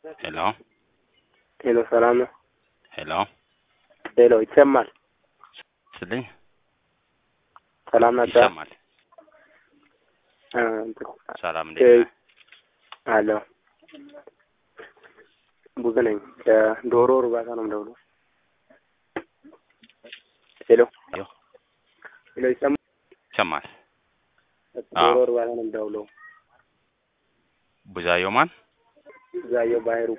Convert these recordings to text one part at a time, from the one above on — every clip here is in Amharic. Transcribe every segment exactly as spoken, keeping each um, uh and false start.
ሄሎ ሄሎ ሰላም ነው? ሄሎ ሄሎ ይሰማል? ስልኝ ሰላም ናችሁ? ይሰማል። አ ሰላም እንዴት ነህ? አሎ ብዙ ነኝ። ከዶሮ እርባታ ነው የምደውለው። ሄሎ ሄሎ ሄሎ ይሰማል? ይሰማል። ዶሮ እርባታ ነው የምደውለው። ቡዛዮ ማን? ቡዛዮ ባህሩ።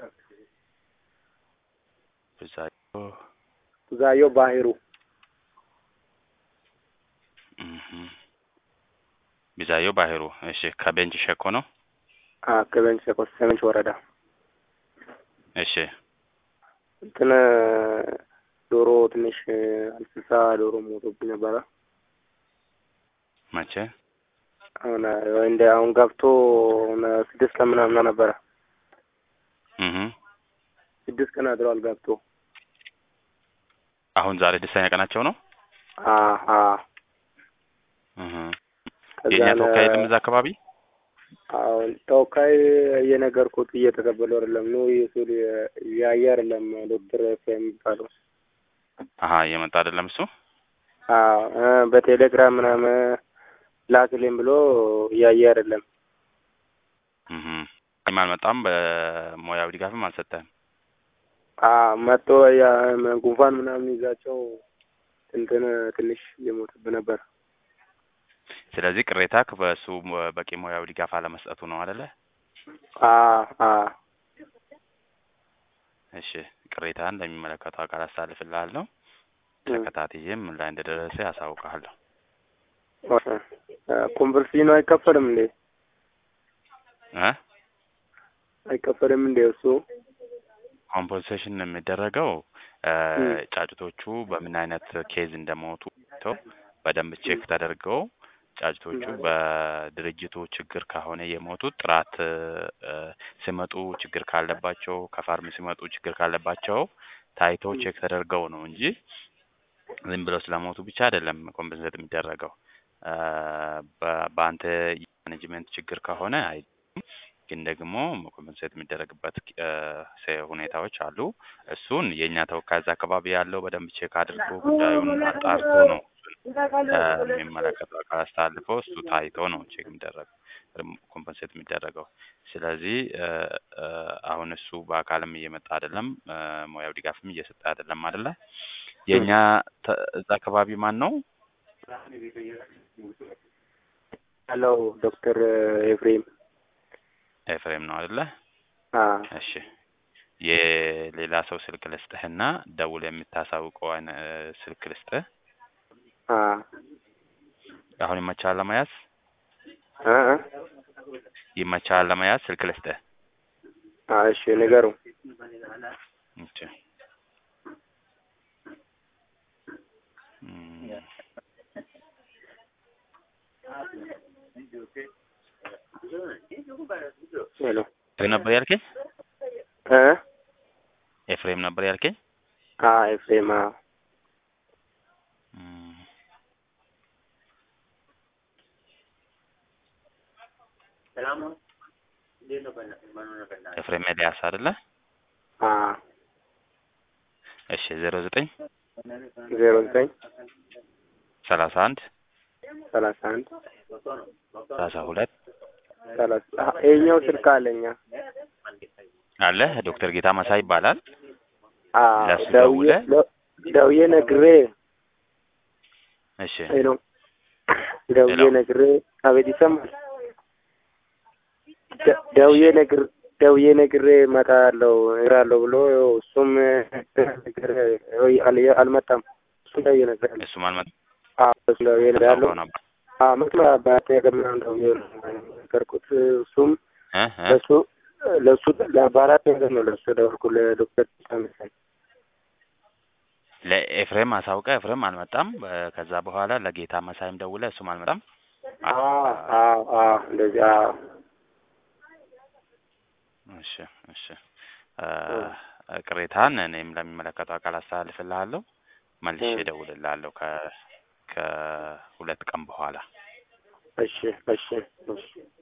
ቡዛዮ ቡዛዮ ባህሩ። እህ ቡዛዮ ባህሩ። እሺ ከቤንች ሸኮ ነው? አ ከቤንች ሸኮ ሰሜን ወረዳ። እሺ እንትን ዶሮ ትንሽ እንስሳ ዶሮ ሞቶብኝ ነበረ። መቼ? አሁን እንደ አሁን ገብቶ ስድስት ቀን ምናምን ነበረ። እህ ስድስት ቀን አድሯል ገብቶ። አሁን ዛሬ ደስተኛ ቀናቸው ነው? አሃ እህ የኛ ተወካይ የለም እዛ አካባቢ? አሁን ተወካይ እየነገርኩት እየተቀበለው አይደለም ነው ይሱል ያያ አይደለም ዶክተር የሚባለው። አሃ እየመጣ አይደለም እሱ? አዎ በቴሌግራም ምናምን ላክልኝ ብሎ ያያ አይደለም። እህ አልመጣም። በሞያው ድጋፍም አልሰጠህም? አ መጥቶ ያ ጉንፋን ምናምን ይዛቸው እንትን ትንሽ እየሞተብህ ነበር። ስለዚህ ቅሬታ በሱ በቂ ሞያው ድጋፍ አለመስጠቱ ነው አይደለ? አ አ እሺ ቅሬታን ለሚመለከተው አካል አሳልፍልሃለሁ። ተከታትዬም ምን ላይ እንደደረሰ ያሳውቃለሁ። ኦኬ ኮምፐልሲኖ አይከፈልም እንዴ? እ አይከፈልም እንዴ እሱ? ኮምፐንሴሽን የሚደረገው ጫጭቶቹ በምን አይነት ኬዝ እንደሞቱ በደንብ ቼክ ተደርገው ጫጭቶቹ በድርጅቱ ችግር ከሆነ የሞቱት ጥራት ሲመጡ ችግር ካለባቸው ከፋርም ሲመጡ ችግር ካለባቸው ታይቶ ቼክ ተደርገው ነው እንጂ ዝም ብለው ስለሞቱ ብቻ አይደለም ኮምፐንሴት የሚደረገው። በአንተ ማኔጅመንት ችግር ከሆነ አይ ግን ደግሞ ኮምፐንሴት የሚደረግበት ሁኔታዎች አሉ። እሱን የኛ ተወካይ እዛ አካባቢ ያለው በደንብ ቼክ አድርጎ ጉዳዩን አጣርቶ ነው የሚመለከተው አካል አስተላልፎ እሱ ታይቶ ነው ቼክ የሚደረገው ኮምፐንሴት የሚደረገው። ስለዚህ አሁን እሱ በአካልም እየመጣ አይደለም፣ ሞያው ድጋፍም እየሰጠ አይደለም አይደለ? የኛ እዛ አካባቢ ማን ነው? ሄሎ ዶክተር ኤፍሬም ኤፍሬም ነው አይደለ? አ እሺ የሌላ ሰው ስልክ ልስጥህና ደውል የምታሳውቀው ስልክ ልስጥህ። አ አሁን ይመቻል ለመያዝ? አ ይመቻል ለመያዝ ስልክ ልስጥህ? አ እሺ ንገሩ። እሺ ሄሎ ነበር ያልከኝ? እ ኤፍሬም ነበር ያልከኝ? አ ኤፍሬም አ ሰላም ነው እንዴት ነው? ኤፍሬም ኤልያስ አይደለ? አ እሺ ዜሮ ዘጠኝ ዜሮ ዘጠኝ ሰላሳ አንድ ሰላሳ አንድ ሰላሳ ሁለት ሰላሳ ይኸኛው ስልክ አለኛ አለ ዶክተር ጌታ መሳይ ይባላል። አ ደውዬ ደውዬ ነግሬ እሺ ሄሎ ደውዬ ነግሬ አቤት ይሰማል? ደውዬ ነግሬ ደውዬ ነግሬ እመጣለሁ እራለሁ ብሎ እሱም ነገር አልመጣም። እሱ ደውዬ ነግሬያለሁ። እሱም አልመጣም። አዎ እሱ ደውዬ ነግሬያለሁ። አዎ መጥቶ አባቴ ገምናም ደውዬ ነገርኩት። እሱም ለሱ ለሱ ለአባላት ነገር ነው ለሱ ደወልኩት ለዶክተር መሳይ ለኤፍሬም አሳውቀ ኤፍሬም አልመጣም። ከዛ በኋላ ለጌታ መሳይም ደውለ እሱም አልመጣም። አዎ አዎ አዎ እንደዚህ አዎ እሺ እሺ ቅሬታን እኔም ለሚመለከተው አካል አስተላልፍልሃለሁ። መልሼ እደውልልሃለሁ ከ ከሁለት ቀን በኋላ። እሺ እሺ እሺ